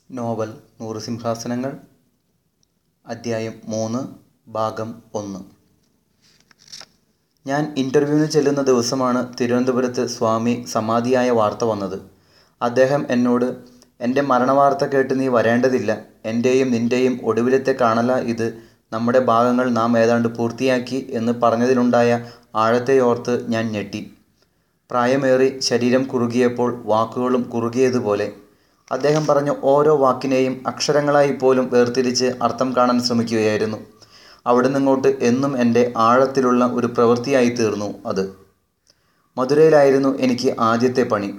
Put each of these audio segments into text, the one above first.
Novel 100 സിംഹാസനങ്ങൾ അധ്യായം 3 ഭാഗം 1. ഞാൻ ഇൻ്റർവ്യൂവിന് ചെല്ലുന്ന ദിവസമാണ് തിരുവനന്തപുരത്ത് സ്വാമി സമാധിയായ വാർത്ത വന്നത്. അദ്ദേഹം എന്നോട്, എൻ്റെ മരണവാർത്ത കേട്ട് നീ വരേണ്ടതില്ല, എൻ്റെയും നിൻ്റെയും ഒടുവിലത്തെ കാണല ഇത്, നമ്മുടെ ഭാഗങ്ങൾ നാം ഏതാണ്ട് പൂർത്തിയാക്കി എന്ന് പറഞ്ഞതിലുണ്ടായ ആഴത്തെയോർത്ത് ഞാൻ ഞെട്ടി. പ്രായമേറി ശരീരം കുറുകിയപ്പോൾ വാക്കുകളും കുറുകിയതുപോലെ. അദ്ദേഹം പറഞ്ഞ ഓരോ വാക്കിനെയും അക്ഷരങ്ങളായി പോലും വേർതിരിച്ച് അർത്ഥം കാണാൻ ശ്രമിക്കുകയായിരുന്നു. അവിടെ നിങ്ങോട്ട് എന്നും എൻ്റെ ആഴത്തിലുള്ള ഒരു പ്രവൃത്തിയായി തീർന്നു അത്. മധുരയിലായിരുന്നു എനിക്ക് ആദ്യത്തെ പണി.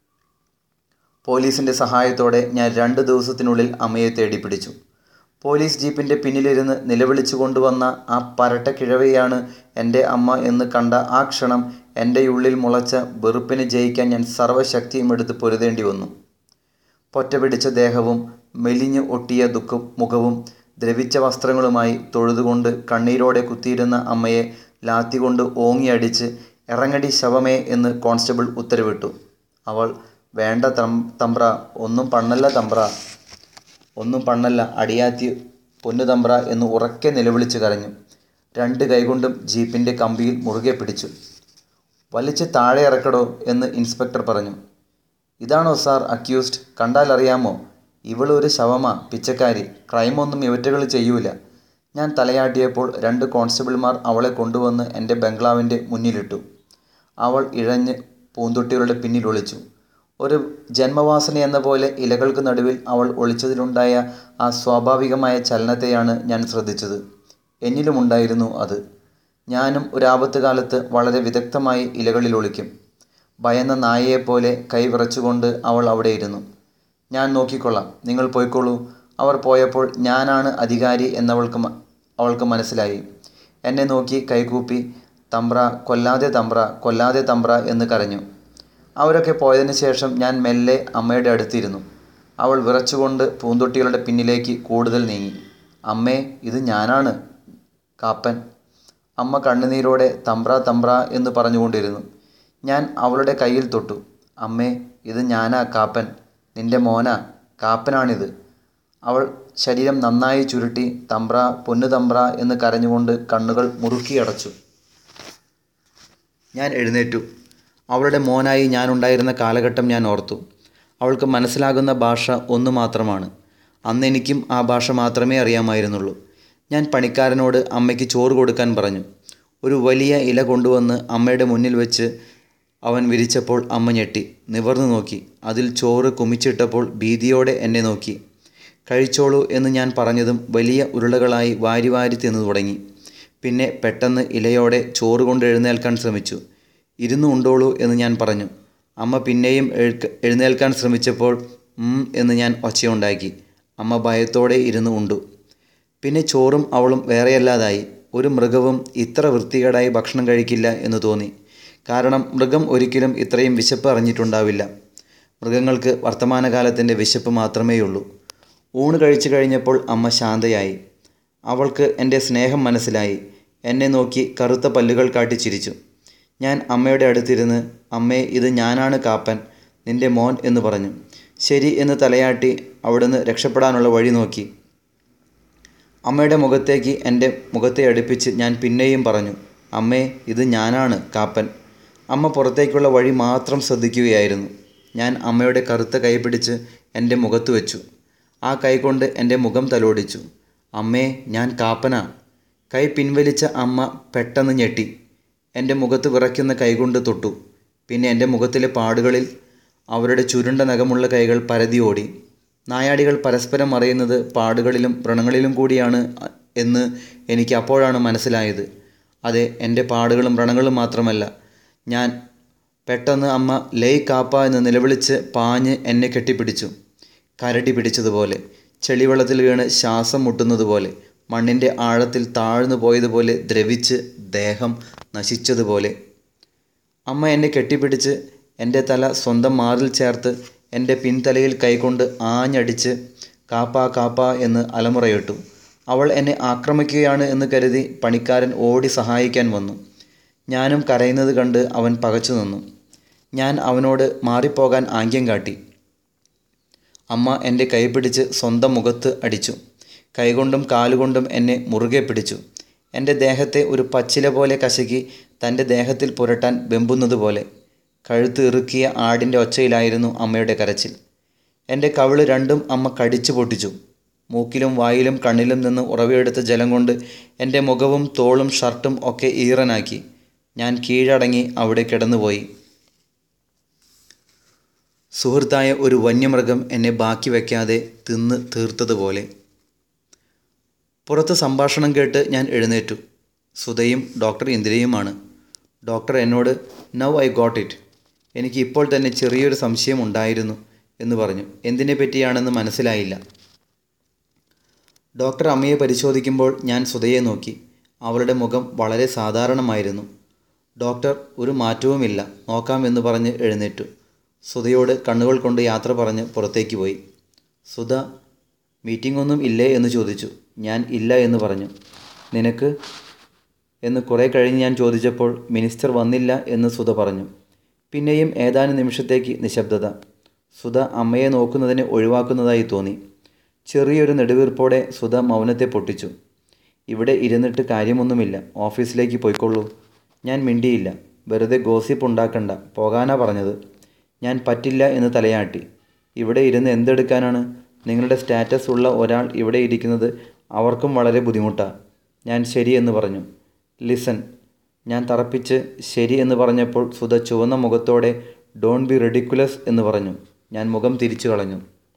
പോലീസിൻ്റെ സഹായത്തോടെ ഞാൻ 2 ദിവസത്തിനുള്ളിൽ അമ്മയെ തേടിപ്പിടിച്ചു. പോലീസ് ജീപ്പിൻ്റെ പിന്നിലിരുന്ന് നിലവിളിച്ചു കൊണ്ടുവന്ന ആ പരട്ട കിഴവയാണ് എൻ്റെ അമ്മ എന്ന് കണ്ട ആ ക്ഷണം എൻ്റെ ഉള്ളിൽ മുളച്ച വെറുപ്പിനെ ജയിക്കാൻ ഞാൻ സർവ്വശക്തിയും എടുത്ത് പൊരുതേണ്ടി വന്നു. പൊറ്റ പിടിച്ച ദേഹവും മെലിഞ്ഞു ഒട്ടിയ മുഖവും ദ്രവിച്ച വസ്ത്രങ്ങളുമായി തൊഴുതുകൊണ്ട് കണ്ണീരോടെ കുത്തിയിരുന്ന അമ്മയെ ലാത്തികൊണ്ട് ഓങ്ങിയടിച്ച് "ഇറങ്ങടി ശവമേ" എന്ന് കോൺസ്റ്റബിൾ ഉത്തരവിട്ടു. അവൾ "വേണ്ട തമ്പ്ര, ഒന്നും പണ്ണല്ല തമ്പ്ര, ഒന്നും പണ്ണല്ല, അടിയാത്തി പൊന്നു തമ്പ്ര" എന്ന് ഉറക്കെ നിലവിളിച്ചു കരഞ്ഞു. 2 കൈകൊണ്ടും ജീപ്പിൻ്റെ കമ്പിയിൽ മുറുകെ പിടിച്ചു. "വലിച്ച് താഴെ ഇറക്കടോ" എന്ന് ഇൻസ്പെക്ടർ പറഞ്ഞു. "ഇതാണോ സാർ അക്യൂസ്ഡ്? കണ്ടാൽ അറിയാമോ, ഇവളൊരു ശവമാ, പിച്ചക്കാരി, ക്രൈമൊന്നും ഇവറ്റകൾ ചെയ്യൂല." ഞാൻ തലയാട്ടിയപ്പോൾ 2 കോൺസ്റ്റബിൾമാർ അവളെ കൊണ്ടുവന്ന് എൻ്റെ ബംഗ്ലാവിൻ്റെ മുന്നിലിട്ടു. അവൾ ഇഴഞ്ഞ് പൂന്തൊട്ടികളുടെ പിന്നിൽ ഒളിച്ചു. ഒരു ജന്മവാസനയെന്ന പോലെ ഇലകൾക്ക് നടുവിൽ അവൾ ഒളിച്ചതിലുണ്ടായ ആ സ്വാഭാവികമായ ചലനത്തെയാണ് ഞാൻ ശ്രദ്ധിച്ചത്. എന്നിലുമുണ്ടായിരുന്നു അത്. ഞാനും ഒരാപത്ത് കാലത്ത് വളരെ വിദഗ്ധമായി ഇലകളിൽ ഒളിക്കും. ഭയന്ന നായയെപ്പോലെ കൈ വിറച്ചുകൊണ്ട് അവൾ അവിടെ ഇരുന്നു. "ഞാൻ നോക്കിക്കൊള്ളാം, നിങ്ങൾ പോയിക്കോളൂ." അവർ പോയപ്പോൾ ഞാനാണ് അധികാരി അവൾക്ക് മനസ്സിലായി. എന്നെ നോക്കി കൈകൂപ്പി "തമ്പ്ര, കൊല്ലാതെ തമ്പ്ര, കൊല്ലാതെ തമ്പ്ര" എന്ന് കരഞ്ഞു. അവരൊക്കെ പോയതിന് ശേഷം ഞാൻ മെല്ലെ അമ്മയുടെ അടുത്തിരുന്നു. അവൾ വിറച്ചുകൊണ്ട് പൂന്തൊട്ടികളുടെ പിന്നിലേക്ക് കൂടുതൽ നീങ്ങി. "അമ്മേ, ഇത് ഞാനാണ് കാപ്പൻ." അമ്മ കണ്ണുനീരോടെ "തമ്പ്ര, തമ്പ്ര" എന്ന് പറഞ്ഞുകൊണ്ടിരുന്നു. ഞാൻ അവളുടെ കയ്യിൽ തൊട്ടു. "അമ്മേ, ഇത് ഞാനാ കാപ്പൻ, നിൻ്റെ മോനാ, കാപ്പനാണിത്." അവൾ ശരീരം നന്നായി ചുരുട്ടി "തമ്പ്ര, പൊന്നു തമ്പ്ര" എന്ന് കരഞ്ഞുകൊണ്ട് കണ്ണുകൾ മുറുക്കിയടച്ചു. ഞാൻ എഴുന്നേറ്റു. അവളുടെ മോനായി ഞാനുണ്ടായിരുന്ന കാലഘട്ടം ഞാൻ ഓർത്തു. അവൾക്ക് മനസ്സിലാകുന്ന ഭാഷ ഒന്ന് മാത്രമാണ്. അന്ന് എനിക്കും ആ ഭാഷ മാത്രമേ അറിയാമായിരുന്നുള്ളൂ. ഞാൻ പണിക്കാരനോട് അമ്മയ്ക്ക് ചോറ് കൊടുക്കാൻ പറഞ്ഞു. ഒരു വലിയ ഇല കൊണ്ടുവന്ന് അമ്മയുടെ മുന്നിൽ വെച്ച് അവൻ വിരിച്ചപ്പോൾ അമ്മ ഞെട്ടി നിവർന്നു നോക്കി. അതിൽ ചോറ് കുമിച്ചിട്ടപ്പോൾ ഭീതിയോടെ എന്നെ നോക്കി. "കഴിച്ചോളൂ" എന്ന് ഞാൻ പറഞ്ഞതും വലിയ ഉരുളകളായി വാരി വാരി തിന്നു തുടങ്ങി. പിന്നെ പെട്ടെന്ന് ഇലയോടെ ചോറ് കൊണ്ട് എഴുന്നേൽക്കാൻ ശ്രമിച്ചു. "ഇരുന്ന് ഉണ്ടോളൂ" എന്ന് ഞാൻ പറഞ്ഞു. അമ്മ പിന്നെയും എഴുന്നേൽക്കാൻ ശ്രമിച്ചപ്പോൾ എന്ന് ഞാൻ ഒച്ചയുണ്ടാക്കി. അമ്മ ഭയത്തോടെ ഇരുന്ന് ഉണ്ടു. പിന്നെ ചോറും അവളും വേറെയല്ലാതായി. ഒരു മൃഗവും ഇത്ര വൃത്തികേടായി ഭക്ഷണം കഴിക്കില്ല എന്ന് തോന്നി. കാരണം മൃഗം ഒരിക്കലും ഇത്രയും വിശപ്പ് അറിഞ്ഞിട്ടുണ്ടാവില്ല. മൃഗങ്ങൾക്ക് വർത്തമാനകാലത്തിൻ്റെ വിശപ്പ് മാത്രമേയുള്ളൂ. ഊണ് കഴിച്ചു കഴിഞ്ഞപ്പോൾ അമ്മ ശാന്തയായി. അവൾക്ക് എൻ്റെ സ്നേഹം മനസ്സിലായി. എന്നെ നോക്കി കറുത്ത പല്ലുകൾ കാട്ടി ചിരിച്ചു. ഞാൻ അമ്മയുടെ അടുത്തിരുന്ന് "അമ്മേ, ഇത് ഞാനാണ് കാപ്പൻ, നിൻ്റെ മോൻ" എന്ന് പറഞ്ഞു. "ശരി" എന്ന് തലയാട്ടി അവിടുന്ന് രക്ഷപ്പെടാനുള്ള വഴി നോക്കി. അമ്മയുടെ മുഖത്തേക്ക് എൻ്റെ മുഖത്തെ അടുപ്പിച്ച് ഞാൻ പിന്നെയും പറഞ്ഞു "അമ്മേ, ഇത് ഞാനാണ് കാപ്പൻ." അമ്മ പുറത്തേക്കുള്ള വഴി മാത്രം ശ്രദ്ധിക്കുകയായിരുന്നു. ഞാൻ അമ്മയുടെ കറുത്ത കൈ പിടിച്ച് എൻ്റെ മുഖത്ത് വെച്ചു. ആ കൈ കൊണ്ട് എൻ്റെ മുഖം തലോടിച്ചു. "അമ്മേ, ഞാൻ കാപ്പനാ." കൈ പിൻവലിച്ച അമ്മ പെട്ടെന്ന് ഞെട്ടി. എൻ്റെ മുഖത്ത് വിറയ്ക്കുന്ന കൈകൊണ്ട് തൊട്ടു. പിന്നെ എൻ്റെ മുഖത്തിലെ പാടുകളിൽ അവരുടെ ചുരുണ്ട നഖമുള്ള കൈകൾ പരതി ഓടി. നായാടികൾ പരസ്പരം അറിയുന്നത് പാടുകളിലും വ്രണങ്ങളിലും കൂടിയാണ് എന്ന് എനിക്ക് അപ്പോഴാണ് മനസ്സിലായത്. അതെ, എൻ്റെ പാടുകളും വ്രണങ്ങളും മാത്രമല്ല. ഞാൻ പെട്ടെന്ന് അമ്മ "ലേ കാപ്പ" എന്ന് നിലവിളിച്ച് പാഞ്ഞ് എന്നെ കെട്ടിപ്പിടിച്ചു. കരടി പിടിച്ചതുപോലെ, ചെളിവെള്ളത്തിൽ വീണ് ശ്വാസം മുട്ടുന്നതുപോലെ, മണ്ണിൻ്റെ ആഴത്തിൽ താഴ്ന്നു പോയതുപോലെ, ദ്രവിച്ച് ദേഹം നശിച്ചതുപോലെ. അമ്മ എന്നെ കെട്ടിപ്പിടിച്ച് എൻ്റെ തല സ്വന്തം മാറിൽ ചേർത്ത് എൻ്റെ പിൻതലയിൽ കൈകൊണ്ട് ആഞ്ഞടിച്ച് "കാപ്പ, കാപ്പ" എന്ന് അലമുറയിട്ടു. അവൾ എന്നെ ആക്രമിക്കുകയാണ് എന്ന് കരുതി പണിക്കാരൻ ഓടി സഹായിക്കാൻ വന്നു. ഞാനും കരയുന്നത് കണ്ട് അവൻ പകച്ചു നിന്നു. ഞാൻ അവനോട് മാറിപ്പോകാൻ ആംഗ്യം കാട്ടി. അമ്മ എൻ്റെ കൈ പിടിച്ച് സ്വന്തം മുഖത്ത് അടിച്ചു. കൈകൊണ്ടും കാലുകൊണ്ടും എന്നെ മുറുകെ പിടിച്ചു. എൻ്റെ ദേഹത്തെ ഒരു പച്ചില പോലെ കശക്കി തൻ്റെ ദേഹത്തിൽ പുരട്ടാൻ വെമ്പുന്നത് പോലെ. കഴുത്ത് ഇറുക്കിയ ആടിൻ്റെ ഒച്ചയിലായിരുന്നു അമ്മയുടെ കരച്ചിൽ. എൻ്റെ കവിള് രണ്ടും അമ്മ കടിച്ചു പൊട്ടിച്ചു. മൂക്കിലും വായിലും കണ്ണിലും നിന്ന് ഉറവിയെടുത്ത ജലം കൊണ്ട് എൻ്റെ മുഖവും തോളും ഷർട്ടും ഒക്കെ ഈറനാക്കി. ഞാൻ കീഴടങ്ങി അവിടെ കിടന്നുപോയി. സുഹൃത്തായ ഒരു വന്യമൃഗം എന്നെ ബാക്കി വയ്ക്കാതെ തിന്ന് തീർത്തതുപോലെ. പുറത്ത് സംഭാഷണം കേട്ട് ഞാൻ എഴുന്നേറ്റു. സുധയും ഡോക്ടർ ഇന്ദിരയുമാണ്. ഡോക്ടർ എന്നോട് "നൗ ഐ ഗോട്ട് ഇറ്റ്. എനിക്ക് ഇപ്പോൾ തന്നെ ചെറിയൊരു സംശയം ഉണ്ടായിരുന്നു" എന്ന് പറഞ്ഞു. എന്തിനെ പറ്റിയാണെന്ന് മനസ്സിലായില്ല. ഡോക്ടർ അമ്മയെ പരിശോധിക്കുമ്പോൾ ഞാൻ സുധയെ നോക്കി. അവളുടെ മുഖം വളരെ സാധാരണമായിരുന്നു. ഡോക്ടർ "ഒരു മാറ്റവുമില്ല, നോക്കാം" എന്ന് പറഞ്ഞ് എഴുന്നേറ്റു. സുധയോട് കണ്ണുകൾ കൊണ്ട് യാത്ര പറഞ്ഞ് പുറത്തേക്ക് പോയി. സുധ "മീറ്റിംഗ് ഒന്നും ഇല്ലേ?" എന്ന് ചോദിച്ചു. ഞാൻ "ഇല്ല" എന്ന് പറഞ്ഞു. "നിനക്ക്?" എന്ന് കുറേ കഴിഞ്ഞ് ഞാൻ ചോദിച്ചപ്പോൾ "മിനിസ്റ്റർ വന്നില്ല" എന്ന് സുധ പറഞ്ഞു. പിന്നെയും ഏതാനും നിമിഷത്തേക്ക് നിശബ്ദത. സുധ അമ്മയെ നോക്കുന്നതിനെ ഒഴിവാക്കുന്നതായി തോന്നി. ചെറിയൊരു നെടുവീർപ്പോടെ സുധ മൗനത്തെ പൊട്ടിച്ചു. "ഇവിടെ ഇരുന്നിട്ട് കാര്യമൊന്നുമില്ല, ഓഫീസിലേക്ക് പോയിക്കൊള്ളൂ." ഞാൻ മിണ്ടിയില്ല. "വെറുതെ ഗോസിപ്പ് ഉണ്ടാക്കണ്ട, പോകാനാ പറഞ്ഞത്." ഞാൻ "പറ്റില്ല" എന്ന് തലയാട്ടി. "ഇവിടെ ഇരുന്ന് എന്തെടുക്കാനാണ്? നിങ്ങളുടെ സ്റ്റാറ്റസ് ഉള്ള ഒരാൾ ഇവിടെ ഇരിക്കുന്നത് അവർക്കും വളരെ ബുദ്ധിമുട്ടാണ്." ഞാൻ "ശരി" എന്ന് പറഞ്ഞു. "ലിസൺ." ഞാൻ തറപ്പിച്ച് "ശരി" എന്ന് പറഞ്ഞപ്പോൾ സുധ ചുവന്ന മുഖത്തോടെ "ഡോണ്ട് ബി റിഡിക്കുലസ്" എന്ന് പറഞ്ഞു. ഞാൻ മുഖം തിരിച്ചു കളഞ്ഞു.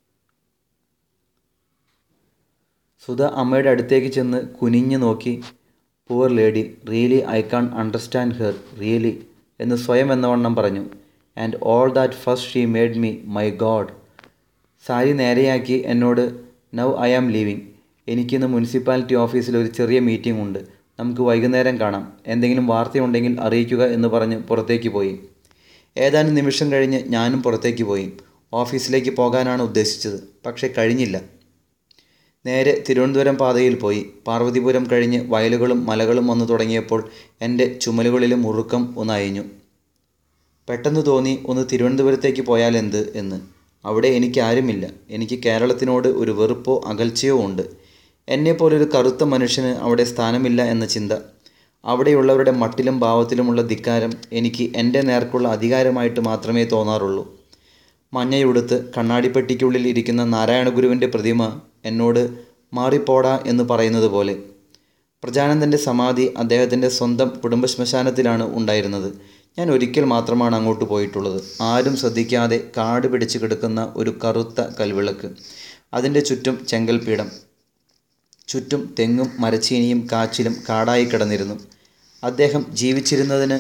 സുധ അമ്മയുടെ അടുത്തേക്ക് ചെന്ന് കുനിഞ്ഞു നോക്കി. "Poor lady, really I can understand her, really" എന്ന് സ്വയം എന്നവണ്ണം പറഞ്ഞു. "And all that first she made me, my God." Sari നേരെയാക്കി എന്നോട് "നൗ ഐ ആം ലീവിങ്. എനിക്കിന്ന് മുനിസിപ്പാലിറ്റി ഓഫീസിൽ ഒരു ചെറിയ മീറ്റിംഗ് ഉണ്ട്. നമുക്ക് വൈകുന്നേരം കാണാം. എന്തെങ്കിലും വാർത്തയുണ്ടെങ്കിൽ അറിയിക്കുക" എന്ന് പറഞ്ഞ് പുറത്തേക്ക് പോയി. ഏതാനും നിമിഷം കഴിഞ്ഞ് ഞാനും പുറത്തേക്ക് പോയി. ഓഫീസിലേക്ക് പോകാനാണ് ഉദ്ദേശിച്ചത്. പക്ഷേ കഴിഞ്ഞില്ല. നേരെ തിരുവനന്തപുരം പാതയിൽ പോയി. പാർവതിപുരം കഴിഞ്ഞ് വയലുകളും മലകളും വന്നു തുടങ്ങിയപ്പോൾ എൻ്റെ ചുമലുകളിലെ മുറുക്കം ഒന്ന് അയഞ്ഞു. പെട്ടെന്ന് തോന്നി ഒന്ന് തിരുവനന്തപുരത്തേക്ക് പോയാലെന്ത് എന്ന്. അവിടെ എനിക്കാരുമില്ല. എനിക്ക് കേരളത്തിനോട് ഒരു വെറുപ്പോ അകൽച്ചയോ ഉണ്ട്. എന്നെപ്പോലൊരു കറുത്ത മനുഷ്യന് അവിടെ സ്ഥാനമില്ല എന്ന ചിന്ത. അവിടെയുള്ളവരുടെ മട്ടിലും ഭാവത്തിലുമുള്ള ധിക്കാരം എനിക്ക് എൻ്റെ നേർക്കുള്ള അധികാരമായിട്ട് മാത്രമേ തോന്നാറുള്ളൂ. മഞ്ഞയുടുത്ത് കണ്ണാടിപ്പെട്ടിക്കുള്ളിൽ ഇരിക്കുന്ന നാരായണഗുരുവിൻ്റെ പ്രതിമ എന്നോട് "മാറിപ്പോടാ" എന്ന് പറയുന്നത് പോലെ. പ്രജാനന്ദൻ്റെ സമാധി അദ്ദേഹത്തിൻ്റെ സ്വന്തം കുടുംബശ്മശാനത്തിലാണ് ഉണ്ടായിരുന്നത്. ഞാൻ ഒരിക്കൽ മാത്രമാണ് അങ്ങോട്ട് പോയിട്ടുള്ളത്. ആരും ശ്രദ്ധിക്കാതെ കാട് പിടിച്ച് കിടക്കുന്ന ഒരു കറുത്ത കൽവിളക്ക്. അതിൻ്റെ ചുറ്റും ചെങ്കൽപ്പീഠം. ചുറ്റും തെങ്ങും മരച്ചീനിയും കാച്ചിലും കാടായി കിടന്നിരുന്നു. അദ്ദേഹം ജീവിച്ചിരുന്നതിന്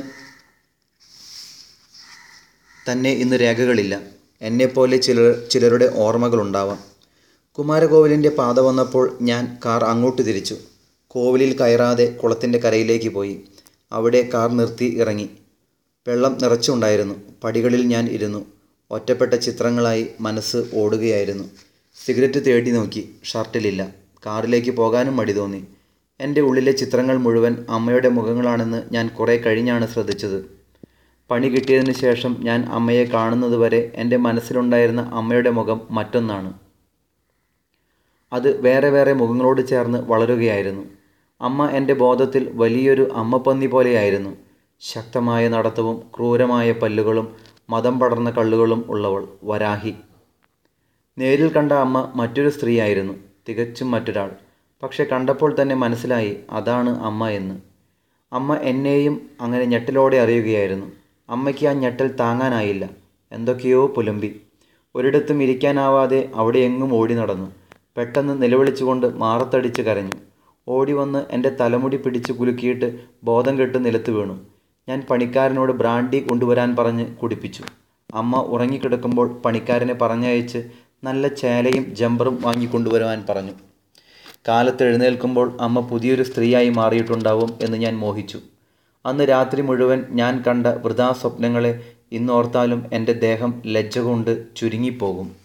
തന്നെ ഇന്ന് രേഖകളില്ല. എന്നെപ്പോലെ ചിലരുടെ ഓർമ്മകളുണ്ടാവാം. കുമാരകോവിലിൻ്റെ പാത വന്നപ്പോൾ ഞാൻ കാർ അങ്ങോട്ട് തിരിച്ചു. കോവിലിൽ കയറാതെ കുളത്തിൻ്റെ കരയിലേക്ക് പോയി. അവിടെ കാർ നിർത്തി ഇറങ്ങി. വെള്ളം നിറച്ചുണ്ടായിരുന്നു. പടികളിൽ ഞാൻ ഇരുന്നു. ഒറ്റപ്പെട്ട ചിത്രങ്ങളായി മനസ്സ് ഓടുകയായിരുന്നു. സിഗരറ്റ് തേടി നോക്കി. ഷർട്ടിലില്ല. കാറിലേക്ക് പോകാനും മടി തോന്നി. എൻ്റെ ഉള്ളിലെ ചിത്രങ്ങൾ മുഴുവൻ അമ്മയുടെ മുഖങ്ങളാണെന്ന് ഞാൻ കുറേ കഴിഞ്ഞാണ് ശ്രദ്ധിച്ചത്. പണി കിട്ടിയതിന് ശേഷം ഞാൻ അമ്മയെ കാണുന്നതുവരെ എൻ്റെ മനസ്സിലുണ്ടായിരുന്ന അമ്മയുടെ മുഖം മറ്റൊന്നാണ്. അത് വേറെ വേറെ മുഖങ്ങളോട് ചേർന്ന് വളരുകയായിരുന്നു. അമ്മ എൻ്റെ ബോധത്തിൽ വലിയൊരു അമ്മപ്പന്നി പോലെയായിരുന്നു. ശക്തമായ നടത്തവും ക്രൂരമായ പല്ലുകളും മദം പടർന്ന കണ്ണുകളും ഉള്ളവൾ, വരാഹി. നേരിൽ കണ്ട അമ്മ മറ്റൊരു സ്ത്രീയായിരുന്നു, തികച്ചും മറ്റൊരാൾ. പക്ഷെ കണ്ടപ്പോൾ തന്നെ മനസ്സിലായി അതാണ് അമ്മ എന്ന്. അമ്മ എന്നെയും അങ്ങനെ ഞെട്ടലോടെ അറിയുകയായിരുന്നു. അമ്മയ്ക്ക് ആ ഞെട്ടൽ താങ്ങാനായില്ല. എന്തൊക്കെയോ പുലമ്പി. ഒരിടത്തും ഇരിക്കാനാവാതെ അവിടെ എങ്ങും ഓടി നടന്നു. പെട്ടെന്ന് നിലവിളിച്ചുകൊണ്ട് മാറത്തടിച്ച് കരഞ്ഞു. ഓടി വന്ന് എൻ്റെ തലമുടി പിടിച്ച് കുലുക്കിയിട്ട് ബോധം കെട്ട് നിലത്ത് വീണു. ഞാൻ പണിക്കാരനോട് ബ്രാൻഡി കൊണ്ടുവരാൻ പറഞ്ഞ് കുടിപ്പിച്ചു. അമ്മ ഉറങ്ങിക്കിടക്കുമ്പോൾ പണിക്കാരനെ പറഞ്ഞയച്ച് നല്ല ചേലയും ജമ്പറും വാങ്ങിക്കൊണ്ടുവരുവാൻ പറഞ്ഞു. കാലത്ത് എഴുന്നേൽക്കുമ്പോൾ അമ്മ പുതിയൊരു സ്ത്രീയായി മാറിയിട്ടുണ്ടാവും എന്ന് ഞാൻ മോഹിച്ചു. അന്ന് രാത്രി മുഴുവൻ ഞാൻ കണ്ട വൃഥാ സ്വപ്നങ്ങളെ ഇന്നോർത്താലും എൻ്റെ ദേഹം ലജ്ജ കൊണ്ട് ചുരുങ്ങിപ്പോകും.